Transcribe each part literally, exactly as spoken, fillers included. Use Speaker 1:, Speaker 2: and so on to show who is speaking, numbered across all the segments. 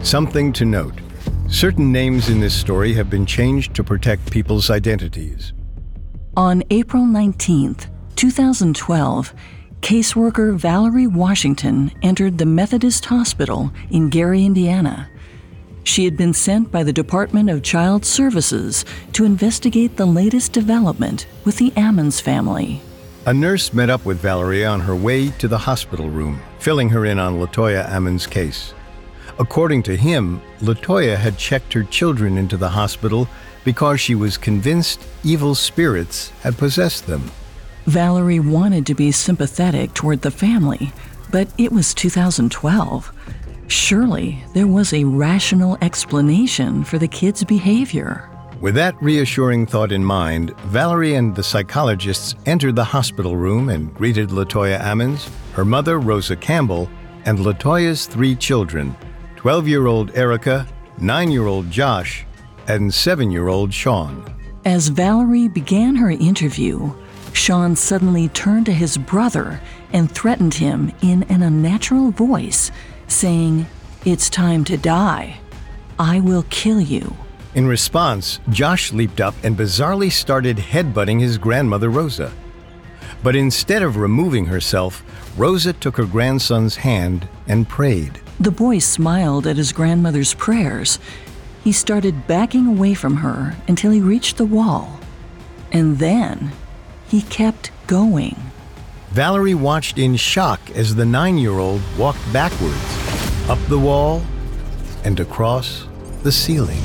Speaker 1: Something to note. Certain names in this story have been changed to protect people's identities.
Speaker 2: On April nineteenth, two thousand twelve, caseworker Valerie Washington entered the Methodist Hospital in Gary, Indiana. She had been sent by the Department of Child Services to investigate the latest development with the Ammons family.
Speaker 1: A nurse met up with Valerie on her way to the hospital room, filling her in on LaToya Ammons' case. According to him, LaToya had checked her children into the hospital because she was convinced evil spirits had possessed them.
Speaker 2: Valerie wanted to be sympathetic toward the family, but it was two thousand twelve. Surely there was a rational explanation for the kids' behavior.
Speaker 1: With that reassuring thought in mind, Valerie and the psychologists entered the hospital room and greeted LaToya Ammons, her mother Rosa Campbell, and LaToya's three children, twelve-year-old Erica, nine-year-old Josh, and seven-year-old Sean.
Speaker 2: As Valerie began her interview, Sean suddenly turned to his brother and threatened him in an unnatural voice, saying, "It's time to die. I will kill you."
Speaker 1: In response, Josh leaped up and bizarrely started headbutting his grandmother Rosa. But instead of removing herself, Rosa took her grandson's hand and prayed.
Speaker 2: The boy smiled at his grandmother's prayers. He started backing away from her until he reached the wall. And then he kept going.
Speaker 1: Valerie watched in shock as the nine-year-old walked backwards, up the wall, and across the ceiling.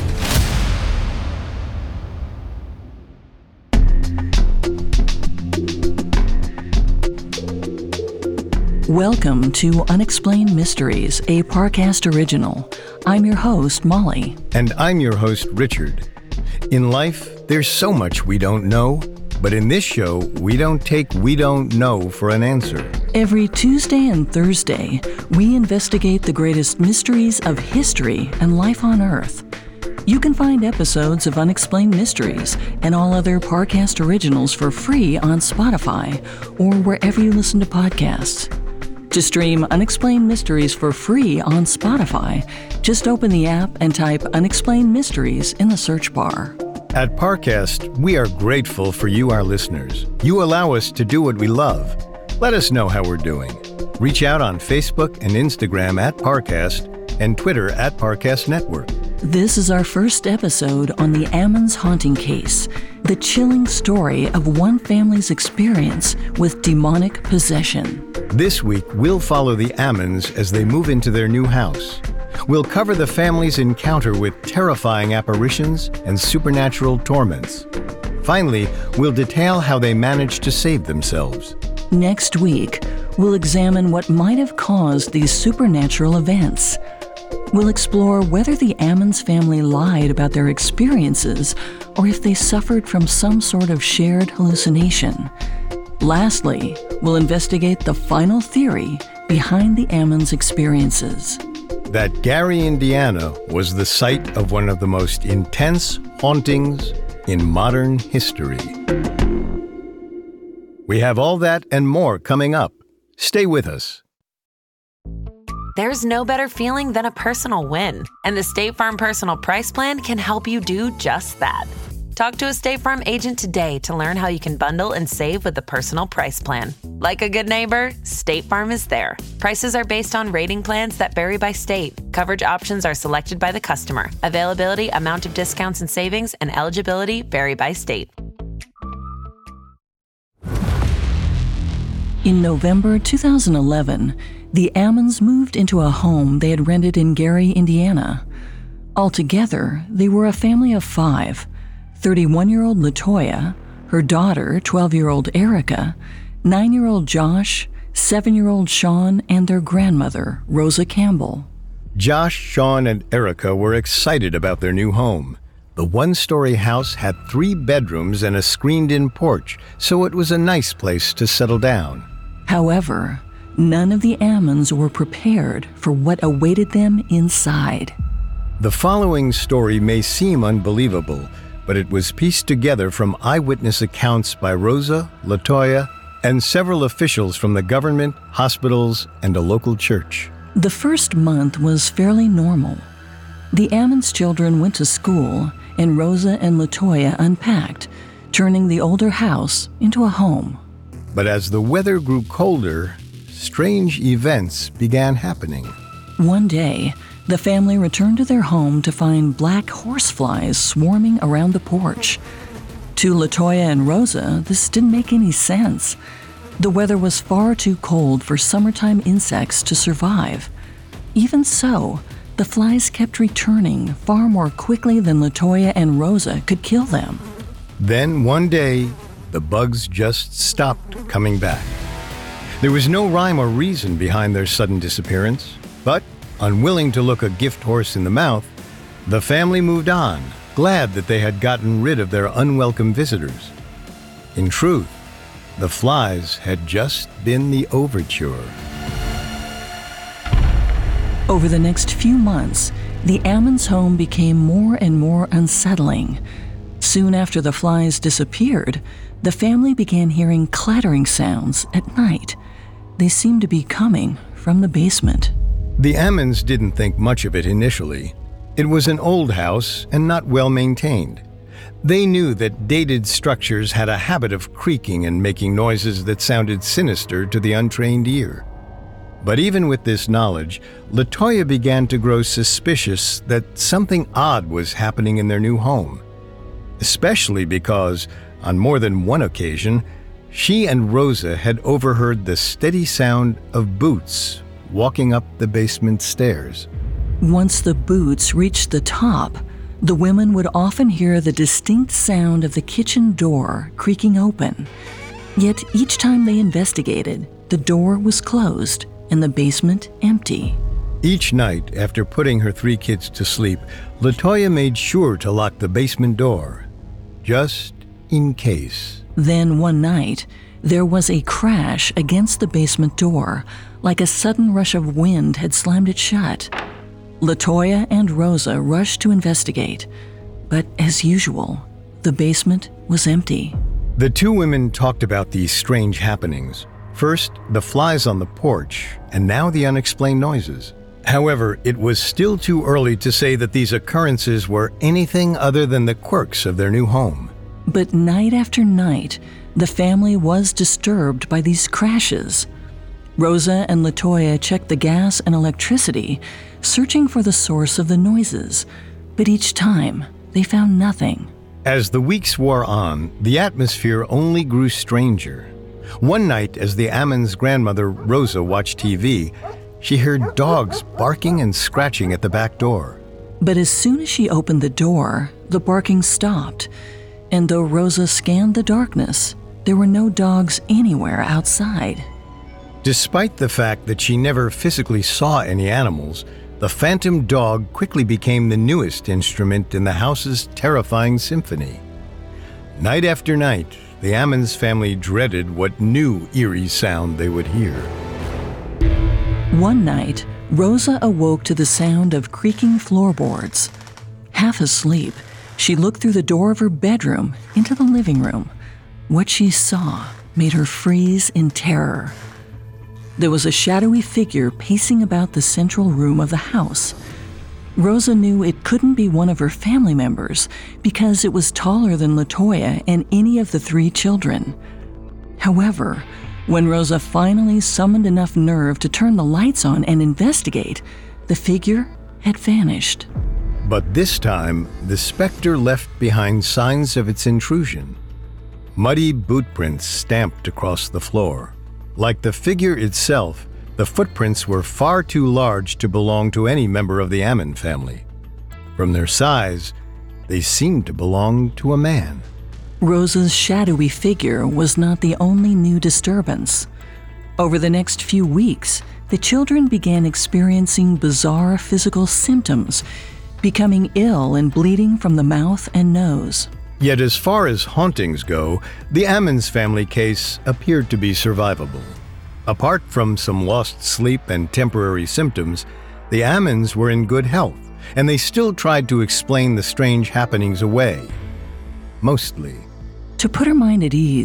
Speaker 2: Welcome to Unexplained Mysteries, a Parcast original. I'm your host, Molly.
Speaker 1: And I'm your host, Richard. In life, there's so much we don't know, but in this show, we don't take we don't know for an answer.
Speaker 2: Every Tuesday and Thursday, we investigate the greatest mysteries of history and life on Earth. You can find episodes of Unexplained Mysteries and all other Parcast originals for free on Spotify or wherever you listen to podcasts. To stream Unexplained Mysteries for free on Spotify, just open the app and type Unexplained Mysteries in the search bar.
Speaker 1: At Parcast, we are grateful for you, our listeners. You allow us to do what we love. Let us know how we're doing. Reach out on Facebook and Instagram at Parcast and Twitter at Parcast Network.
Speaker 2: This is our first episode on the Ammons haunting case, the chilling story of one family's experience with demonic possession.
Speaker 1: This week, we'll follow the Ammons as they move into their new house. We'll cover the family's encounter with terrifying apparitions and supernatural torments. Finally, we'll detail how they managed to save themselves.
Speaker 2: Next week, we'll examine what might have caused these supernatural events. We'll explore whether the Ammons family lied about their experiences or if they suffered from some sort of shared hallucination. Lastly, we'll investigate the final theory behind the Ammons experiences.
Speaker 1: That Gary, Indiana was the site of one of the most intense hauntings in modern history. We have all that and more coming up. Stay with us.
Speaker 3: There's no better feeling than a personal win, and the State Farm Personal Price Plan can help you do just that. Talk to a State Farm agent today to learn how you can bundle and save with the Personal Price Plan. Like a good neighbor, State Farm is there. Prices are based on rating plans that vary by state. Coverage options are selected by the customer. Availability, amount of discounts and savings, and eligibility vary by state.
Speaker 2: In November two thousand eleven, the Ammons moved into a home they had rented in Gary, Indiana. Altogether, they were a family of five: thirty-one-year-old LaToya, her daughter, twelve-year-old Erica, nine-year-old Josh, seven-year-old Sean, and their grandmother, Rosa Campbell.
Speaker 1: Josh, Sean, and Erica were excited about their new home. The one-story house had three bedrooms and a screened-in porch, so it was a nice place to settle down.
Speaker 2: However, none of the Ammons were prepared for what awaited them inside.
Speaker 1: The following story may seem unbelievable, but it was pieced together from eyewitness accounts by Rosa, LaToya, and several officials from the government, hospitals, and a local church.
Speaker 2: The first month was fairly normal. The Ammons children went to school, and Rosa and Latoya unpacked, turning the older house into a home.
Speaker 1: But as the weather grew colder, strange events began happening.
Speaker 2: One day, the family returned to their home to find black horseflies swarming around the porch. To Latoya and Rosa, this didn't make any sense. The weather was far too cold for summertime insects to survive. Even so, the flies kept returning far more quickly than Latoya and Rosa could kill them.
Speaker 1: Then one day, the bugs just stopped coming back. There was no rhyme or reason behind their sudden disappearance, but unwilling to look a gift horse in the mouth, the family moved on, glad that they had gotten rid of their unwelcome visitors. In truth, the flies had just been the overture.
Speaker 2: Over the next few months, the Ammons' home became more and more unsettling. Soon after the flies disappeared, the family began hearing clattering sounds at night. They seemed to be coming from the basement.
Speaker 1: The Ammons didn't think much of it initially. It was an old house and not well maintained. They knew that dated structures had a habit of creaking and making noises that sounded sinister to the untrained ear. But even with this knowledge, Latoya began to grow suspicious that something odd was happening in their new home. Especially because, on more than one occasion, she and Rosa had overheard the steady sound of boots walking up the basement stairs.
Speaker 2: Once the boots reached the top, the women would often hear the distinct sound of the kitchen door creaking open. Yet each time they investigated, the door was closed and the basement empty.
Speaker 1: Each night, after putting her three kids to sleep, Latoya made sure to lock the basement door, just in case.
Speaker 2: Then one night, there was a crash against the basement door, like a sudden rush of wind had slammed it shut. Latoya and Rosa rushed to investigate, but as usual, the basement was empty.
Speaker 1: The two women talked about these strange happenings. First, the flies on the porch, and now the unexplained noises. However, it was still too early to say that these occurrences were anything other than the quirks of their new home.
Speaker 2: But night after night, the family was disturbed by these crashes. Rosa and Latoya checked the gas and electricity, searching for the source of the noises, but each time they found nothing.
Speaker 1: As the weeks wore on, the atmosphere only grew stranger. One night, as the Ammons' grandmother Rosa watched T V, she heard dogs barking and scratching at the back door.
Speaker 2: But as soon as she opened the door, the barking stopped, and though Rosa scanned the darkness, there were no dogs anywhere outside.
Speaker 1: Despite the fact that she never physically saw any animals, the phantom dog quickly became the newest instrument in the house's terrifying symphony. Night after night, the Ammons family dreaded what new eerie sound they would hear.
Speaker 2: One night, Rosa awoke to the sound of creaking floorboards. Half asleep, she looked through the door of her bedroom into the living room. What she saw made her freeze in terror. There was a shadowy figure pacing about the central room of the house. Rosa knew it couldn't be one of her family members because it was taller than Latoya and any of the three children. However, when Rosa finally summoned enough nerve to turn the lights on and investigate, the figure had vanished.
Speaker 1: But this time, the specter left behind signs of its intrusion. Muddy boot prints stamped across the floor. Like the figure itself, the footprints were far too large to belong to any member of the Ammon family. From their size, they seemed to belong to a man.
Speaker 2: Rosa's shadowy figure was not the only new disturbance. Over the next few weeks, the children began experiencing bizarre physical symptoms, becoming ill and bleeding from the mouth and nose.
Speaker 1: Yet as far as hauntings go, the Ammons family case appeared to be survivable. Apart from some lost sleep and temporary symptoms, the Ammons were in good health, and they still tried to explain the strange happenings away. Mostly.
Speaker 2: To put her mind at ease,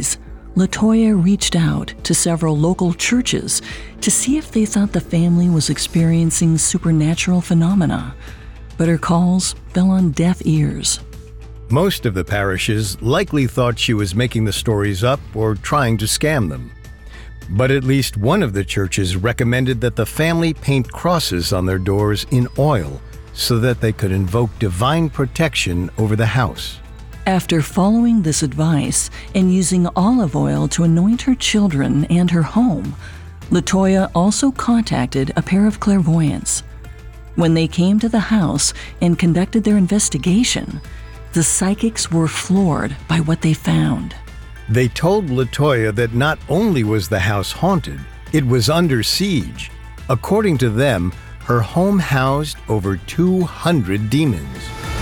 Speaker 2: LaToya reached out to several local churches to see if they thought the family was experiencing supernatural phenomena, but her calls fell on deaf ears.
Speaker 1: Most of the parishes likely thought she was making the stories up or trying to scam them. But at least one of the churches recommended that the family paint crosses on their doors in oil so that they could invoke divine protection over the house.
Speaker 2: After following this advice and using olive oil to anoint her children and her home, LaToya also contacted a pair of clairvoyants. When they came to the house and conducted their investigation, the psychics were floored by what they found.
Speaker 1: They told LaToya that not only was the house haunted, it was under siege. According to them, her home housed over two hundred demons.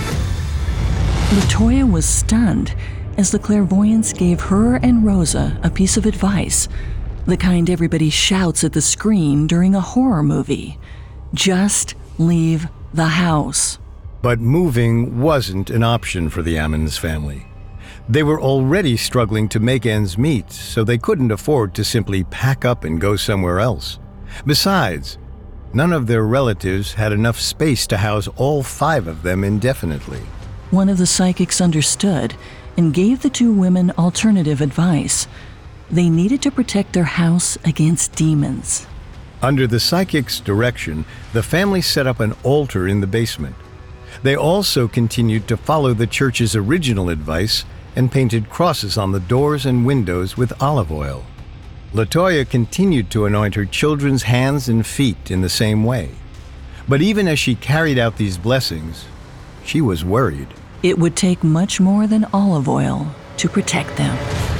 Speaker 2: LaToya was stunned as the clairvoyants gave her and Rosa a piece of advice, the kind everybody shouts at the screen during a horror movie. Just leave the house.
Speaker 1: But moving wasn't an option for the Ammons family. They were already struggling to make ends meet, so they couldn't afford to simply pack up and go somewhere else. Besides, none of their relatives had enough space to house all five of them indefinitely.
Speaker 2: One of the psychics understood and gave the two women alternative advice. They needed to protect their house against demons.
Speaker 1: Under the psychic's direction, the family set up an altar in the basement. They also continued to follow the church's original advice and painted crosses on the doors and windows with olive oil. LaToya continued to anoint her children's hands and feet in the same way. But even as she carried out these blessings, she was worried.
Speaker 2: It would take much more than olive oil to protect them.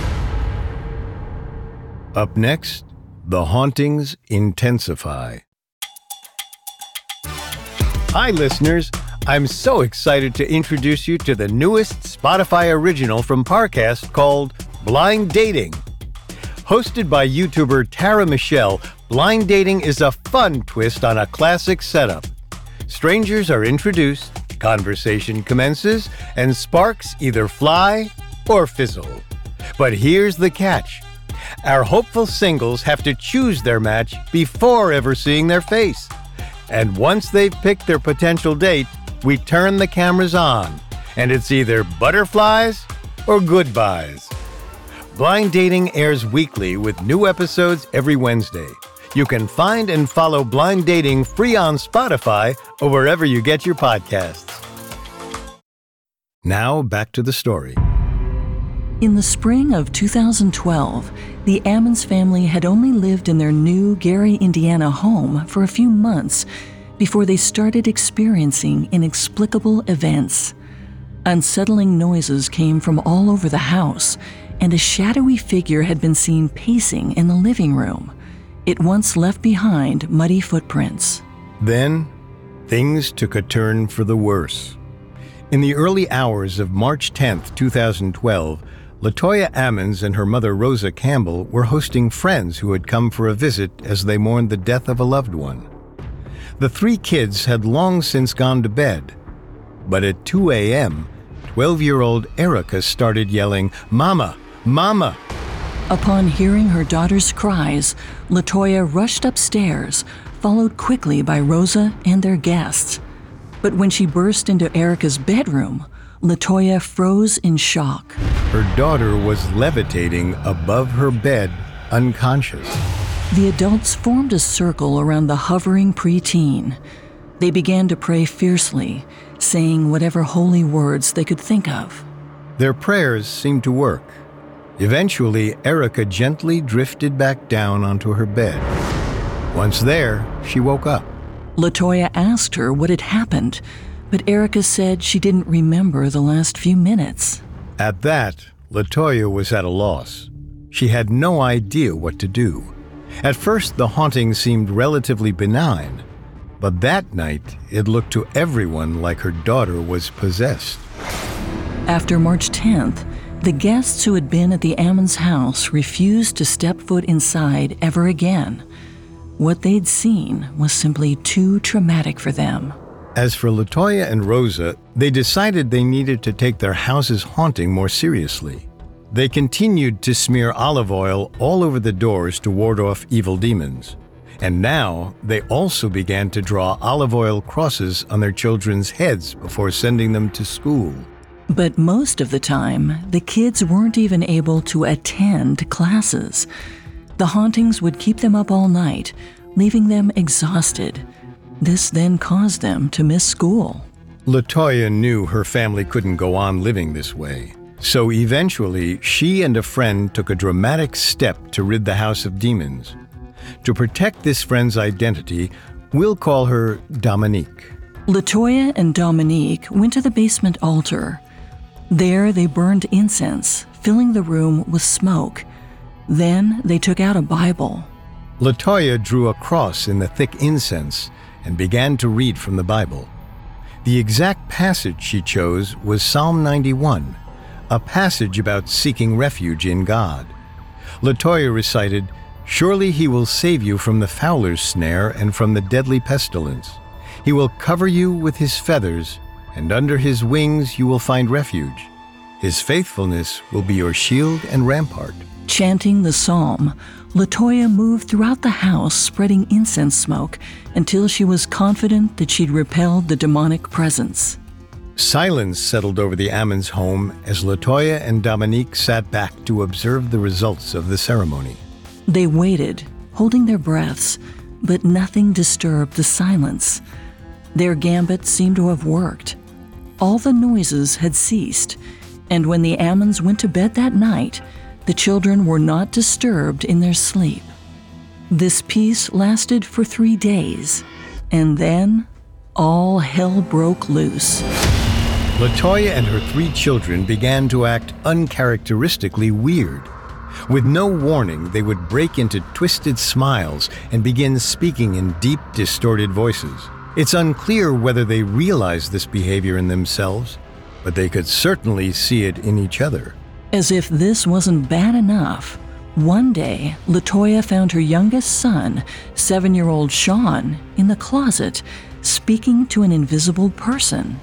Speaker 1: Up next, the hauntings intensify. Hi, listeners. I'm so excited to introduce you to the newest Spotify original from Parcast called Blind Dating. Hosted by YouTuber Tara Michelle, Blind Dating is a fun twist on a classic setup. Strangers are introduced, conversation commences, and sparks either fly or fizzle. But here's the catch. Our hopeful singles have to choose their match before ever seeing their face. And once they've picked their potential date, we turn the cameras on, and it's either butterflies or goodbyes. Blind Dating airs weekly with new episodes every Wednesday. You can find and follow Blind Dating free on Spotify or wherever you get your podcasts. Now back to the story.
Speaker 2: In the spring of two thousand twelve, the Ammons family had only lived in their new Gary, Indiana home for a few months before they started experiencing inexplicable events. Unsettling noises came from all over the house, and a shadowy figure had been seen pacing in the living room. It once left behind muddy footprints.
Speaker 1: Then, things took a turn for the worse. In the early hours of March tenth, two thousand twelve, LaToya Ammons and her mother Rosa Campbell were hosting friends who had come for a visit as they mourned the death of a loved one. The three kids had long since gone to bed, but at two a.m., twelve-year-old Erica started yelling, "Mama! Mama!"
Speaker 2: Upon hearing her daughter's cries, LaToya rushed upstairs, followed quickly by Rosa and their guests. But when she burst into Erica's bedroom, LaToya froze in shock.
Speaker 1: Her daughter was levitating above her bed, unconscious.
Speaker 2: The adults formed a circle around the hovering preteen. They began to pray fiercely, saying whatever holy words they could think of.
Speaker 1: Their prayers seemed to work. Eventually, Erica gently drifted back down onto her bed. Once there, she woke up.
Speaker 2: LaToya asked her what had happened, but Erica said she didn't remember the last few minutes.
Speaker 1: At that, LaToya was at a loss. She had no idea what to do. At first, the haunting seemed relatively benign, but that night, it looked to everyone like her daughter was possessed.
Speaker 2: After March tenth, the guests who had been at the Ammons house refused to step foot inside ever again. What they'd seen was simply too traumatic for them.
Speaker 1: As for LaToya and Rosa, they decided they needed to take their house's haunting more seriously. They continued to smear olive oil all over the doors to ward off evil demons. And now they also began to draw olive oil crosses on their children's heads before sending them to school.
Speaker 2: But most of the time, the kids weren't even able to attend classes. The hauntings would keep them up all night, leaving them exhausted. This then caused them to miss school.
Speaker 1: LaToya knew her family couldn't go on living this way. So eventually, she and a friend took a dramatic step to rid the house of demons. To protect this friend's identity, we'll call her Dominique.
Speaker 2: LaToya and Dominique went to the basement altar. There they burned incense, filling the room with smoke. Then they took out a Bible.
Speaker 1: LaToya drew a cross in the thick incense and began to read from the Bible. The exact passage she chose was Psalm ninety-one, a passage about seeking refuge in God. LaToya recited, "Surely he will save you from the fowler's snare and from the deadly pestilence. He will cover you with his feathers, and under his wings you will find refuge. His faithfulness will be your shield and rampart."
Speaker 2: Chanting the psalm, LaToya moved throughout the house spreading incense smoke until she was confident that she'd repelled the demonic presence.
Speaker 1: Silence settled over the Ammons' home as LaToya and Dominique sat back to observe the results of the ceremony.
Speaker 2: They waited, holding their breaths, but nothing disturbed the silence. Their gambit seemed to have worked. All the noises had ceased, and when the Ammons went to bed that night, the children were not disturbed in their sleep. This peace lasted for three days, and then all hell broke loose.
Speaker 1: LaToya and her three children began to act uncharacteristically weird. With no warning, they would break into twisted smiles and begin speaking in deep, distorted voices. It's unclear whether they realized this behavior in themselves, but they could certainly see it in each other.
Speaker 2: As if this wasn't bad enough, one day, LaToya found her youngest son, seven-year-old Sean, in the closet, speaking to an invisible person.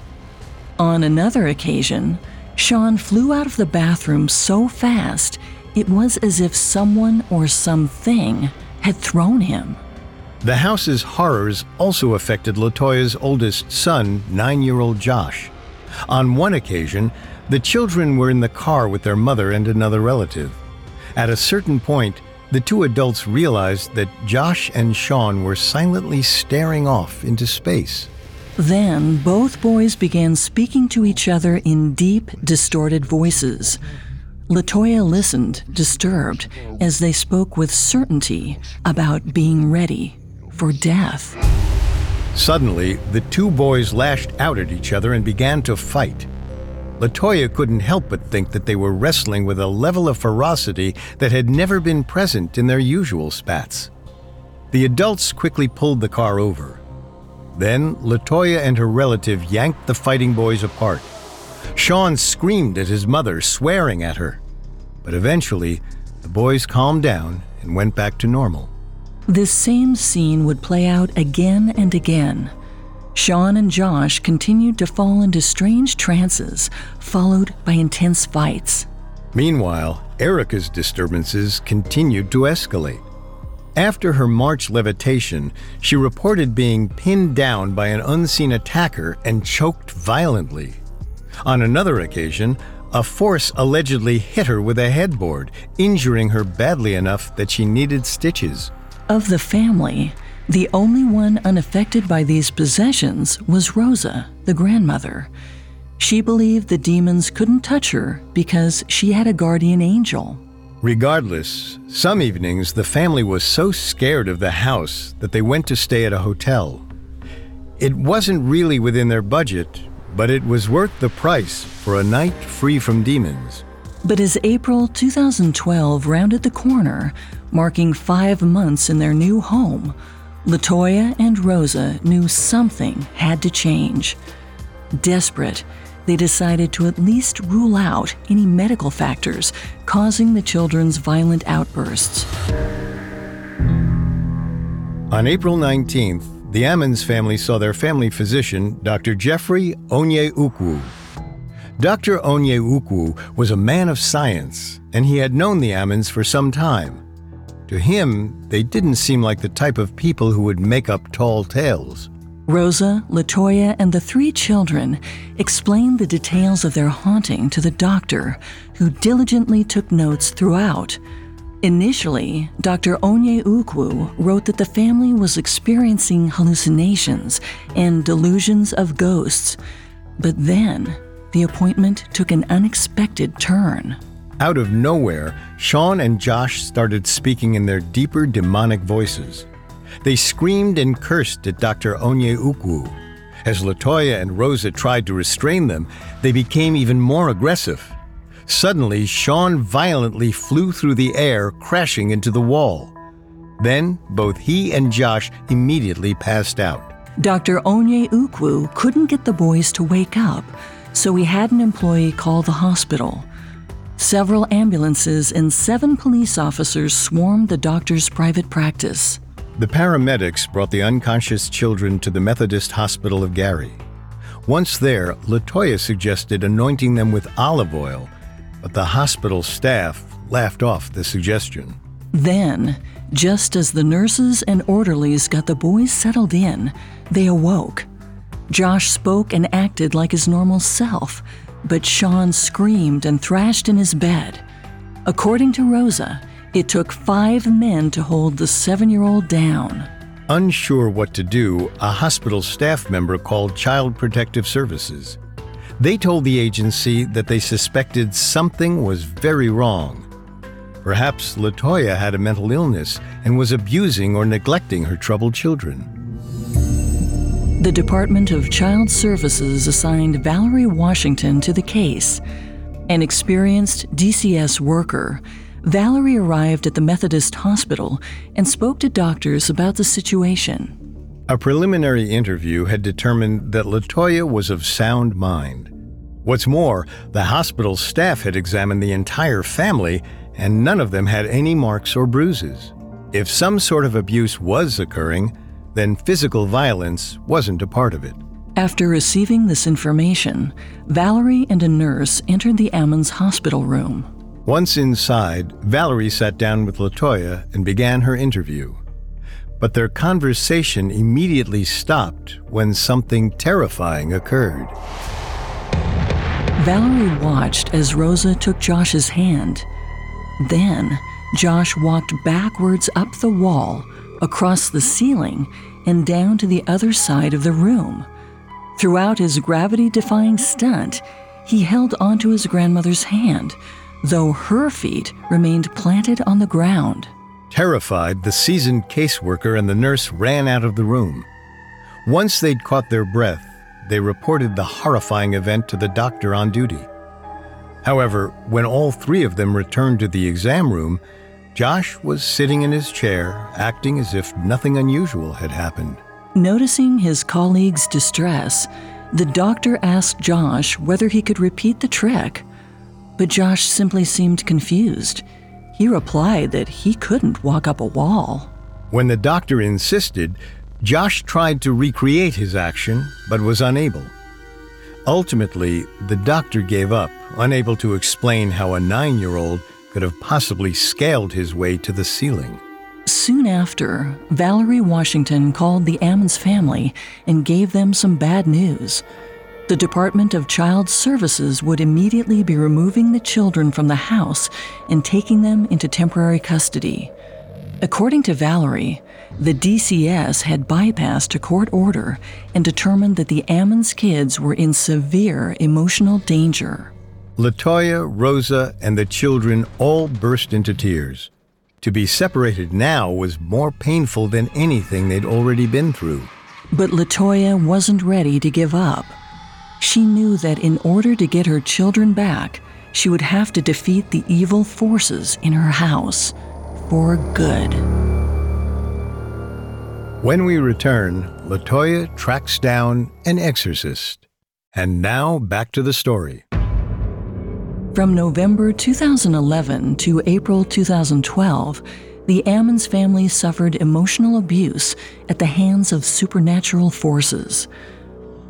Speaker 2: On another occasion, Sean flew out of the bathroom so fast, it was as if someone or something had thrown him.
Speaker 1: The house's horrors also affected LaToya's oldest son, nine-year-old Josh. On one occasion, the children were in the car with their mother and another relative. At a certain point, the two adults realized that Josh and Sean were silently staring off into space.
Speaker 2: Then both boys began speaking to each other in deep, distorted voices. LaToya listened, disturbed, as they spoke with certainty about being ready for death.
Speaker 1: Suddenly, the two boys lashed out at each other and began to fight. LaToya couldn't help but think that they were wrestling with a level of ferocity that had never been present in their usual spats. The adults quickly pulled the car over. Then, LaToya and her relative yanked the fighting boys apart. Sean screamed at his mother, swearing at her. But eventually, the boys calmed down and went back to normal.
Speaker 2: This same scene would play out again and again. Sean and Josh continued to fall into strange trances, followed by intense fights.
Speaker 1: Meanwhile, Erica's disturbances continued to escalate. After her March levitation, she reported being pinned down by an unseen attacker and choked violently. On another occasion, a force allegedly hit her with a headboard, injuring her badly enough that she needed stitches.
Speaker 2: Of the family, the only one unaffected by these possessions was Rosa, the grandmother. She believed the demons couldn't touch her because she had a guardian angel.
Speaker 1: Regardless, some evenings the family was so scared of the house that they went to stay at a hotel. It wasn't really within their budget, but it was worth the price for a night free from demons.
Speaker 2: But as April two thousand twelve rounded the corner, marking five months in their new home, LaToya and Rosa knew something had to change. Desperate, they decided to at least rule out any medical factors causing the children's violent outbursts.
Speaker 1: On April nineteenth, the Ammons family saw their family physician, Doctor Jeffrey Onyeukwu. Doctor Onyeukwu was a man of science, and he had known the Ammons for some time. To him, they didn't seem like the type of people who would make up tall tales.
Speaker 2: Rosa, Latoya, and the three children explained the details of their haunting to the doctor, who diligently took notes throughout. Initially, Doctor Onyeukwu wrote that the family was experiencing hallucinations and delusions of ghosts. But then, the appointment took an unexpected turn.
Speaker 1: Out of nowhere, Sean and Josh started speaking in their deeper demonic voices. They screamed and cursed at Doctor Onyeukwu. As Latoya and Rosa tried to restrain them, they became even more aggressive. Suddenly, Sean violently flew through the air, crashing into the wall. Then, both he and Josh immediately passed out.
Speaker 2: Doctor Onyeukwu couldn't get the boys to wake up, so he had an employee call the hospital. Several ambulances and seven police officers swarmed the doctor's private practice.
Speaker 1: The paramedics brought the unconscious children to the Methodist Hospital of Gary. Once there, Latoya suggested anointing them with olive oil, but the hospital staff laughed off the suggestion.
Speaker 2: Then, just as the nurses and orderlies got the boys settled in, they awoke. Josh spoke and acted like his normal self, but Sean screamed and thrashed in his bed. According to Rosa, it took five men to hold the seven-year-old down.
Speaker 1: Unsure what to do, a hospital staff member called Child Protective Services. They told the agency that they suspected something was very wrong. Perhaps Latoya had a mental illness and was abusing or neglecting her troubled children.
Speaker 2: The Department of Child Services assigned Valerie Washington to the case. An experienced D C S worker, Valerie arrived at the Methodist Hospital and spoke to doctors about the situation.
Speaker 1: A preliminary interview had determined that Latoya was of sound mind. What's more, the hospital staff had examined the entire family, and none of them had any marks or bruises. If some sort of abuse was occurring, then physical violence wasn't a part of it.
Speaker 2: After receiving this information, Valerie and a nurse entered the Ammons hospital room.
Speaker 1: Once inside, Valerie sat down with Latoya and began her interview. But their conversation immediately stopped when something terrifying occurred.
Speaker 2: Valerie watched as Rosa took Josh's hand. Then, Josh walked backwards up the wall, across the ceiling, and down to the other side of the room. Throughout his gravity-defying stunt, he held onto his grandmother's hand, though her feet remained planted on the ground.
Speaker 1: Terrified, the seasoned caseworker and the nurse ran out of the room. Once they'd caught their breath, they reported the horrifying event to the doctor on duty. However, when all three of them returned to the exam room, Josh was sitting in his chair, acting as if nothing unusual had happened.
Speaker 2: Noticing his colleague's distress, the doctor asked Josh whether he could repeat the trick, but Josh simply seemed confused. He replied that he couldn't walk up a wall.
Speaker 1: When the doctor insisted, Josh tried to recreate his action, but was unable. Ultimately, the doctor gave up, unable to explain how a nine-year-old could have possibly scaled his way to the ceiling.
Speaker 2: Soon after, Valerie Washington called the Ammons family and gave them some bad news. The Department of Child Services would immediately be removing the children from the house and taking them into temporary custody. According to Valerie, the D C S had bypassed a court order and determined that the Ammons kids were in severe emotional danger.
Speaker 1: Latoya, Rosa, and the children all burst into tears. To be separated now was more painful than anything they'd already been through.
Speaker 2: But Latoya wasn't ready to give up. She knew that in order to get her children back, she would have to defeat the evil forces in her house for good.
Speaker 1: When we return, Latoya tracks down an exorcist. And now back to the story.
Speaker 2: From November two thousand eleven to April two thousand twelve, the Ammons family suffered emotional abuse at the hands of supernatural forces.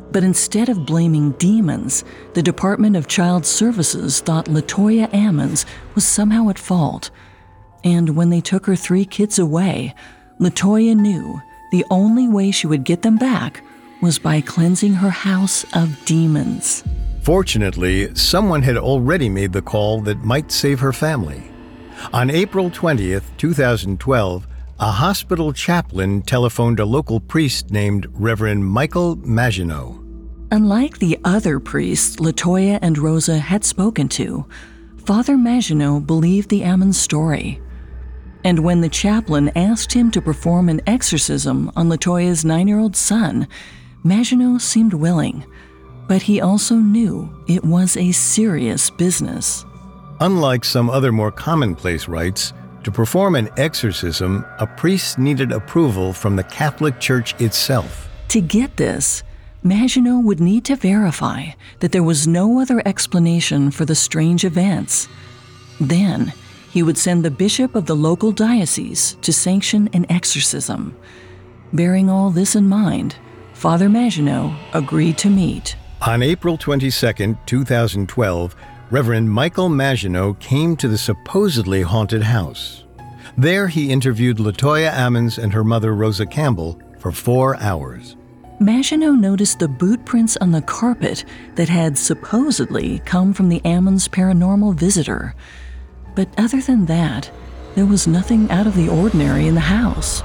Speaker 2: But instead of blaming demons, the Department of Child Services thought Latoya Ammons was somehow at fault. And when they took her three kids away, Latoya knew the only way she would get them back was by cleansing her house of demons.
Speaker 1: Fortunately, someone had already made the call that might save her family. On April twentieth, two thousand twelve, a hospital chaplain telephoned a local priest named Reverend Michael Maginot.
Speaker 2: Unlike the other priests Latoya and Rosa had spoken to, Father Maginot believed the Ammons story. And when the chaplain asked him to perform an exorcism on Latoya's nine-year-old son, Maginot seemed willing, but he also knew it was a serious business.
Speaker 1: Unlike some other more commonplace rites, to perform an exorcism, a priest needed approval from the Catholic Church itself.
Speaker 2: To get this, Maginot would need to verify that there was no other explanation for the strange events. Then, he would send the bishop of the local diocese to sanction an exorcism. Bearing all this in mind, Father Maginot agreed to meet.
Speaker 1: On April twenty-second, two thousand twelve, Reverend Michael Maginot came to the supposedly haunted house. There he interviewed Latoya Ammons and her mother Rosa Campbell for four hours.
Speaker 2: Maginot noticed the boot prints on the carpet that had supposedly come from the Ammons' paranormal visitor. But other than that, there was nothing out of the ordinary in the house.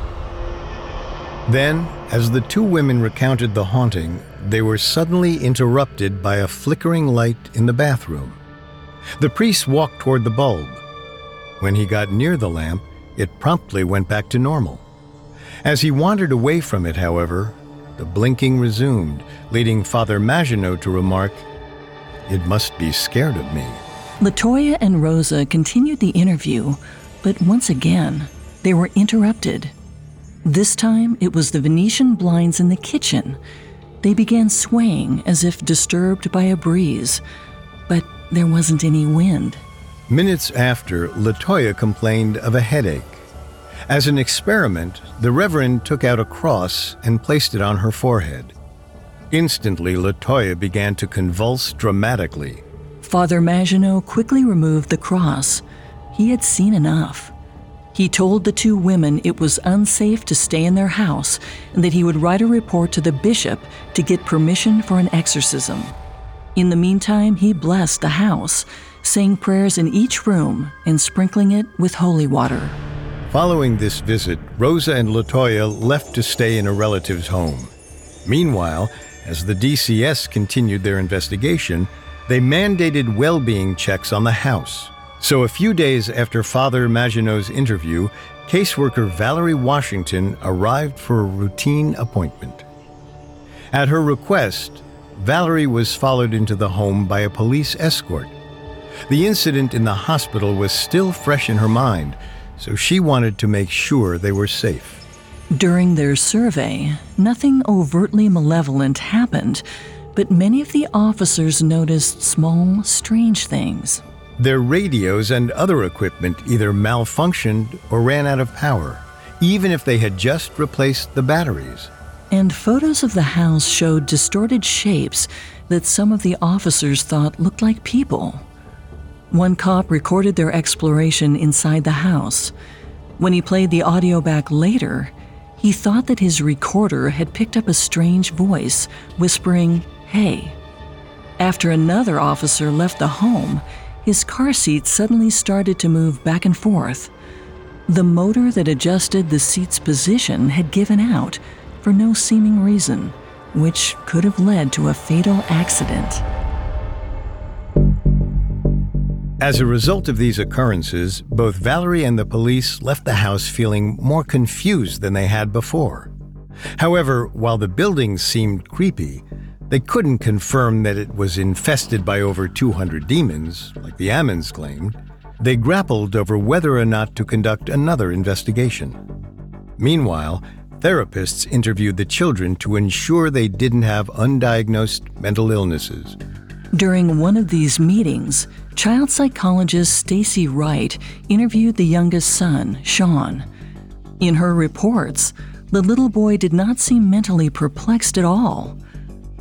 Speaker 1: Then, as the two women recounted the haunting, they were suddenly interrupted by a flickering light in the bathroom. The priest walked toward the bulb. When he got near the lamp, it promptly went back to normal. As he wandered away from it, however, the blinking resumed, leading Father Maginot to remark, "It must be scared of me."
Speaker 2: Latoya and Rosa continued the interview, but once again, they were interrupted. This time, it was the Venetian blinds in the kitchen. They began swaying as if disturbed by a breeze, but there wasn't any wind.
Speaker 1: Minutes after, Latoya complained of a headache. As an experiment, the Reverend took out a cross and placed it on her forehead. Instantly, Latoya began to convulse dramatically.
Speaker 2: Father Maginot quickly removed the cross. He had seen enough. He told the two women it was unsafe to stay in their house and that he would write a report to the bishop to get permission for an exorcism. In the meantime, he blessed the house, saying prayers in each room and sprinkling it with holy water.
Speaker 1: Following this visit, Rosa and Latoya left to stay in a relative's home. Meanwhile, as the D C S continued their investigation, they mandated well-being checks on the house. So a few days after Father Maginot's interview, caseworker Valerie Washington arrived for a routine appointment. At her request, Valerie was followed into the home by a police escort. The incident in the hospital was still fresh in her mind, so she wanted to make sure they were safe.
Speaker 2: During their survey, nothing overtly malevolent happened, but many of the officers noticed small, strange things.
Speaker 1: Their radios and other equipment either malfunctioned or ran out of power, even if they had just replaced the batteries.
Speaker 2: And photos of the house showed distorted shapes that some of the officers thought looked like people. One cop recorded their exploration inside the house. When he played the audio back later, he thought that his recorder had picked up a strange voice whispering, "Hey." After another officer left the home, his car seat suddenly started to move back and forth. The motor that adjusted the seat's position had given out for no seeming reason, which could have led to a fatal accident.
Speaker 1: As a result of these occurrences, both Valerie and the police left the house feeling more confused than they had before. However, while the building seemed creepy, they couldn't confirm that it was infested by over two hundred demons, like the Ammons claimed. They grappled over whether or not to conduct another investigation. Meanwhile, therapists interviewed the children to ensure they didn't have undiagnosed mental illnesses.
Speaker 2: During one of these meetings, child psychologist Stacy Wright interviewed the youngest son, Sean. In her reports, the little boy did not seem mentally perplexed at all.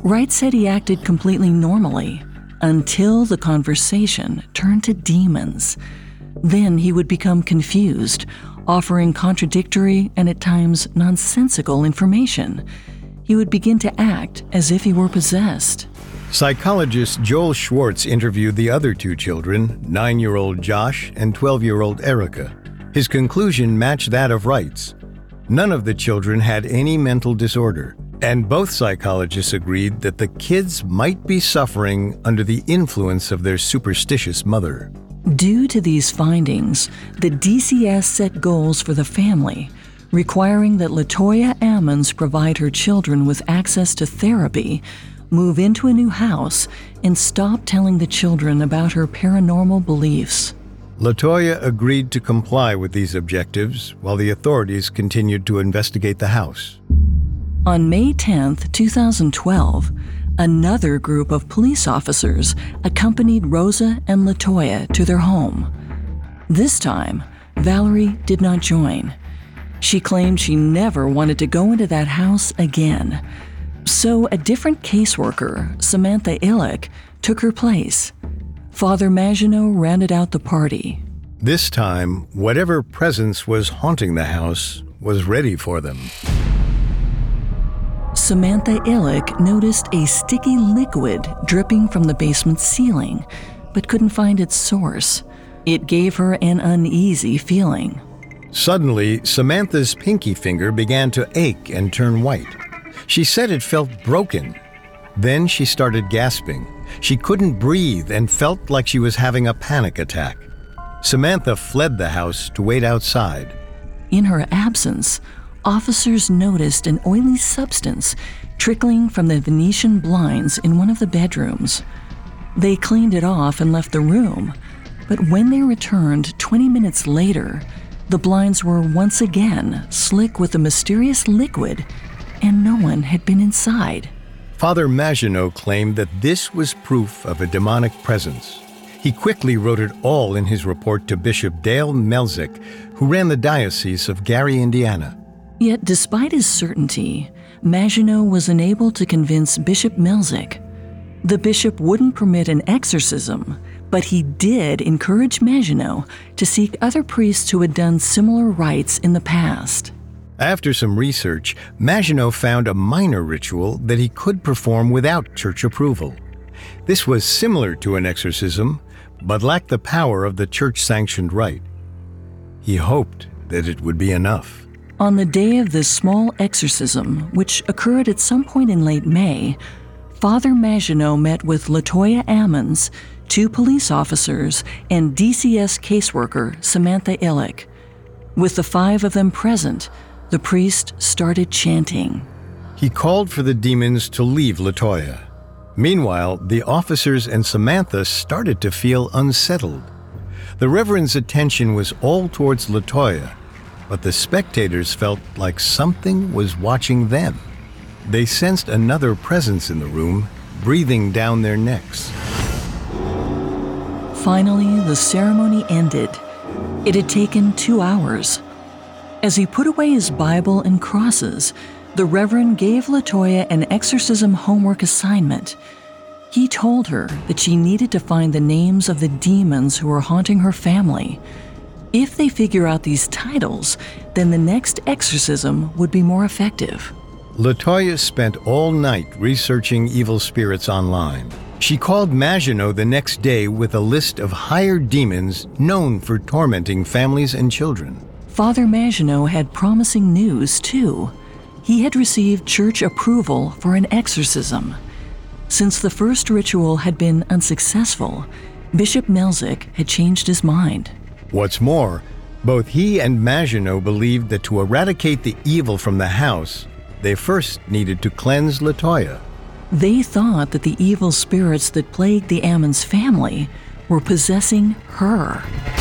Speaker 2: Wright said he acted completely normally until the conversation turned to demons. Then he would become confused, offering contradictory and at times nonsensical information. He would begin to act as if he were possessed.
Speaker 1: Psychologist Joel Schwartz interviewed the other two children, nine-year-old Josh and twelve-year-old Erica. His conclusion matched that of Wright's. None of the children had any mental disorder, and both psychologists agreed that the kids might be suffering under the influence of their superstitious mother.
Speaker 2: Due to these findings, the D C S set goals for the family, requiring that Latoya Ammons provide her children with access to therapy, move into a new house, and stop telling the children about her paranormal beliefs.
Speaker 1: Latoya agreed to comply with these objectives while the authorities continued to investigate the house.
Speaker 2: On May tenth, twenty twelve, another group of police officers accompanied Rosa and Latoya to their home. This time, Valerie did not join. She claimed she never wanted to go into that house again. So a different caseworker, Samantha Illick, took her place. Father Maginot rounded out the party.
Speaker 1: This time, whatever presence was haunting the house was ready for them.
Speaker 2: Samantha Illick noticed a sticky liquid dripping from the basement ceiling, but couldn't find its source. It gave her an uneasy feeling.
Speaker 1: Suddenly, Samantha's pinky finger began to ache and turn white. She said it felt broken. Then she started gasping. She couldn't breathe and felt like she was having a panic attack. Samantha fled the house to wait outside.
Speaker 2: In her absence, officers noticed an oily substance trickling from the Venetian blinds in one of the bedrooms. They cleaned it off and left the room, but when they returned twenty minutes later, the blinds were once again slick with the mysterious liquid, and no one had been inside.
Speaker 1: Father Maginot claimed that this was proof of a demonic presence. He quickly wrote it all in his report to Bishop Dale Melzick, who ran the Diocese of Gary, Indiana.
Speaker 2: Yet despite his certainty, Maginot was unable to convince Bishop Melzick. The bishop wouldn't permit an exorcism, but he did encourage Maginot to seek other priests who had done similar rites in the past.
Speaker 1: After some research, Maginot found a minor ritual that he could perform without church approval. This was similar to an exorcism, but lacked the power of the church-sanctioned rite. He hoped that it would be enough.
Speaker 2: On the day of this small exorcism, which occurred at some point in late May, Father Maginot met with Latoya Ammons, two police officers, and D C S caseworker Samantha Illick. With the five of them present, the priest started chanting.
Speaker 1: He called for the demons to leave Latoya. Meanwhile, the officers and Samantha started to feel unsettled. The Reverend's attention was all towards Latoya, but the spectators felt like something was watching them. They sensed another presence in the room, breathing down their necks.
Speaker 2: Finally, the ceremony ended. It had taken two hours. As he put away his Bible and crosses, the Reverend gave Latoya an exorcism homework assignment. He told her that she needed to find the names of the demons who were haunting her family. If they figure out these titles, then the next exorcism would be more effective.
Speaker 1: Latoya spent all night researching evil spirits online. She called Maginot the next day with a list of hired demons known for tormenting families and children.
Speaker 2: Father Maginot had promising news, too. He had received church approval for an exorcism. Since the first ritual had been unsuccessful, Bishop Melzick had changed his mind.
Speaker 1: What's more, both he and Maginot believed that to eradicate the evil from the house, they first needed to cleanse Latoya.
Speaker 2: They thought that the evil spirits that plagued the Ammons family were possessing her.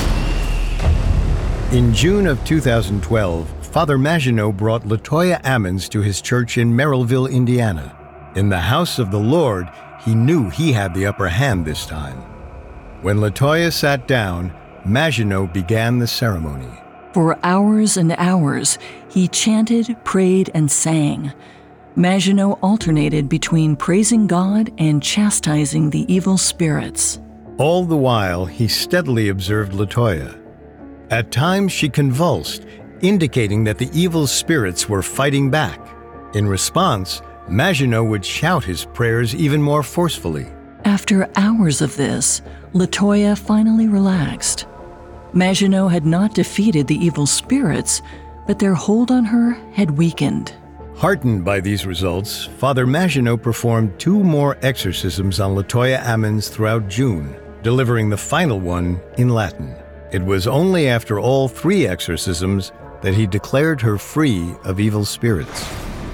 Speaker 1: In June of two thousand twelve, Father Maginot brought Latoya Ammons to his church in Merrillville, Indiana. In the house of the Lord, he knew he had the upper hand this time. When Latoya sat down, Maginot began the ceremony.
Speaker 2: For hours and hours, he chanted, prayed, and sang. Maginot alternated between praising God and chastising the evil spirits.
Speaker 1: All the while, he steadily observed Latoya. At times, she convulsed, indicating that the evil spirits were fighting back. In response, Maginot would shout his prayers even more forcefully.
Speaker 2: After hours of this, Latoya finally relaxed. Maginot had not defeated the evil spirits, but their hold on her had weakened.
Speaker 1: Heartened by these results, Father Maginot performed two more exorcisms on Latoya Ammons throughout June, delivering the final one in Latin. It was only after all three exorcisms that he declared her free of evil spirits.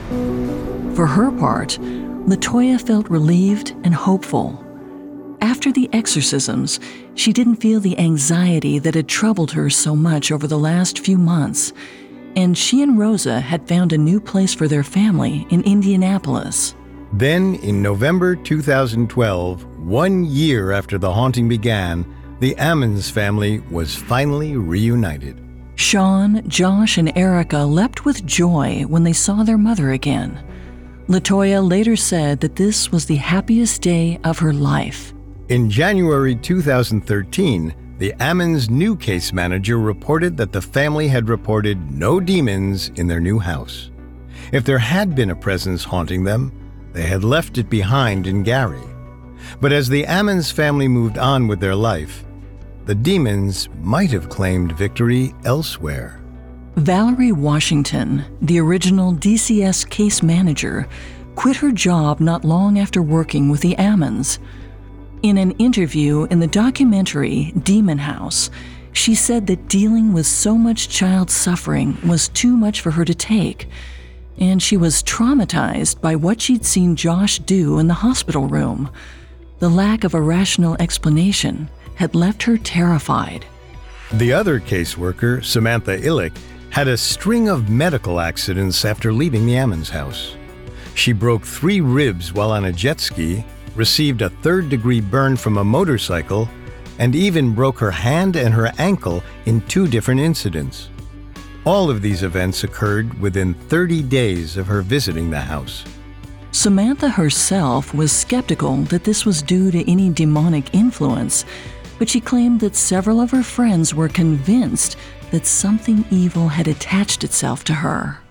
Speaker 2: For her part, Latoya felt relieved and hopeful. After the exorcisms, she didn't feel the anxiety that had troubled her so much over the last few months, and she and Rosa had found a new place for their family in Indianapolis.
Speaker 1: Then, in November two thousand twelve, one year after the haunting began, the Ammons family was finally reunited.
Speaker 2: Sean, Josh, and Erica leapt with joy when they saw their mother again. Latoya later said that this was the happiest day of her life.
Speaker 1: In January two thousand thirteen, the Ammons' new case manager reported that the family had reported no demons in their new house. If there had been a presence haunting them, they had left it behind in Gary. But as the Ammons family moved on with their life, the demons might have claimed victory elsewhere.
Speaker 2: Valerie Washington, the original D C S case manager, quit her job not long after working with the Ammons. In an interview in the documentary Demon House, she said that dealing with so much child suffering was too much for her to take, and she was traumatized by what she'd seen Josh do in the hospital room. The lack of a rational explanation had left her terrified.
Speaker 1: The other caseworker, Samantha Illick, had a string of medical accidents after leaving the Ammons house. She broke three ribs while on a jet ski, received a third-degree burn from a motorcycle, and even broke her hand and her ankle in two different incidents. All of these events occurred within thirty days of her visiting the house.
Speaker 2: Samantha herself was skeptical that this was due to any demonic influence, but she claimed that several of her friends were convinced that something evil had attached itself to her.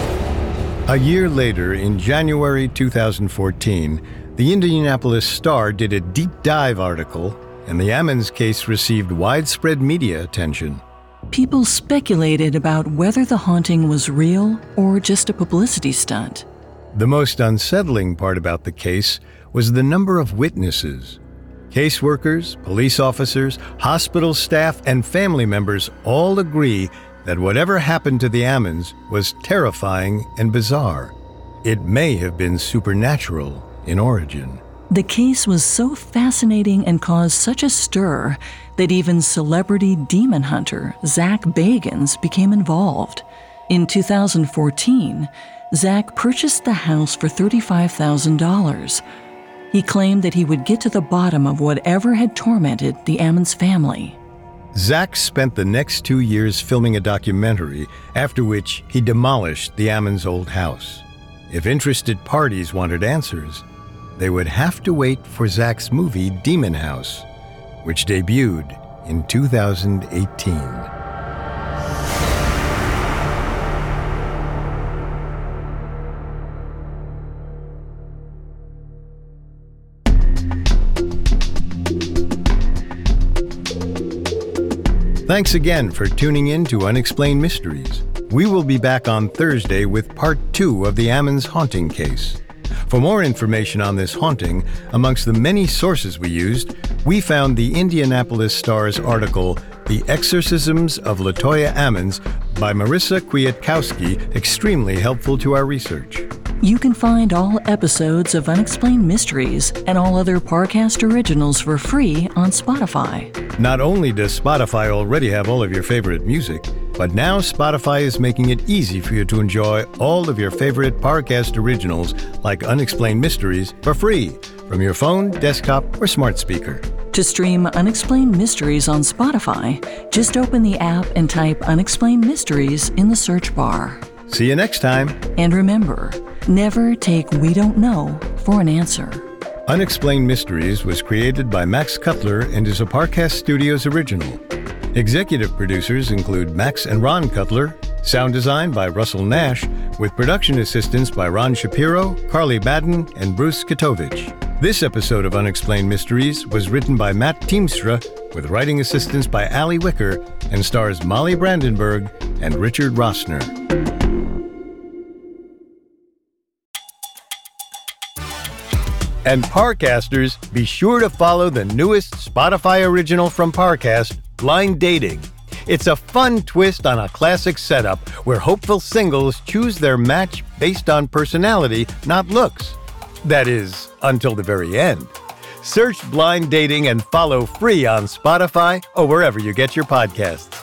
Speaker 1: A year later, in January two thousand fourteen, the Indianapolis Star did a deep dive article, and the Ammons case received widespread media attention.
Speaker 2: People speculated about whether the haunting was real or just a publicity stunt.
Speaker 1: The most unsettling part about the case was the number of witnesses. Caseworkers, police officers, hospital staff, and family members all agree that whatever happened to the Ammons was terrifying and bizarre. It may have been supernatural in origin.
Speaker 2: The case was so fascinating and caused such a stir that even celebrity demon hunter Zach Bagans became involved. In two thousand fourteen, Zach purchased the house for thirty-five thousand dollars. He claimed that he would get to the bottom of whatever had tormented the Ammons family.
Speaker 1: Zach spent the next two years filming a documentary, after which he demolished the Ammons' old house. If interested parties wanted answers, they would have to wait for Zach's movie Demon House, which debuted in two thousand eighteen. Thanks again for tuning in to Unexplained Mysteries. We will be back on Thursday with part two of the Ammons haunting case. For more information on this haunting, amongst the many sources we used, we found the Indianapolis Star's article, The Exorcisms of Latoya Ammons by Marissa Kwiatkowski, extremely helpful to our research.
Speaker 2: You can find all episodes of Unexplained Mysteries and all other Parcast originals for free on Spotify.
Speaker 1: Not only does Spotify already have all of your favorite music, but now Spotify is making it easy for you to enjoy all of your favorite Parcast originals like Unexplained Mysteries for free from your phone, desktop, or smart speaker.
Speaker 2: To stream Unexplained Mysteries on Spotify, just open the app and type Unexplained Mysteries in the search bar.
Speaker 1: See you next time.
Speaker 2: And remember, Never take "we don't know" for an answer.
Speaker 1: Unexplained Mysteries was created by Max Cutler and is a Parcast Studios original. Executive producers include Max and Ron Cutler, sound design by Russell Nash, with production assistance by Ron Shapiro, Carly Madden, and Bruce Katovich. This episode of Unexplained Mysteries was written by Matt Teamstra, with writing assistance by Allie Wicker, and stars Molly Brandenburg and Richard Rossner. And Parcasters, be sure to follow the newest Spotify original from Parcast, Blind Dating. It's a fun twist on a classic setup where hopeful singles choose their match based on personality, not looks. That is, until the very end. Search Blind Dating and follow free on Spotify or wherever you get your podcasts.